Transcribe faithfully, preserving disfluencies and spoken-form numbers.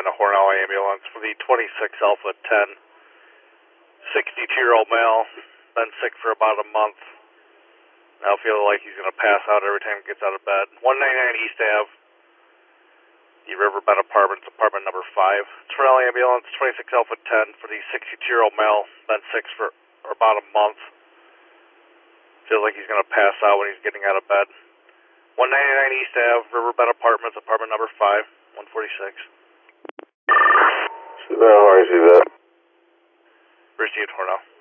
in a Hornell ambulance for the twenty-six Alpha ten. sixty-two-year-old male, been sick for about a month. Now feeling like he's going to pass out every time he gets out of bed. one ninety-nine East Ave, the Riverbend Apartments, apartment number five. It's Hornell ambulance, twenty-six Alpha ten for the sixty-two-year-old male, been sick for about a month. Feels like he's going to pass out when he's getting out of bed. one ninety-nine East Ave, Riverbend Apartments, apartment number five, one forty-six. No, I see that. Received, Hornell.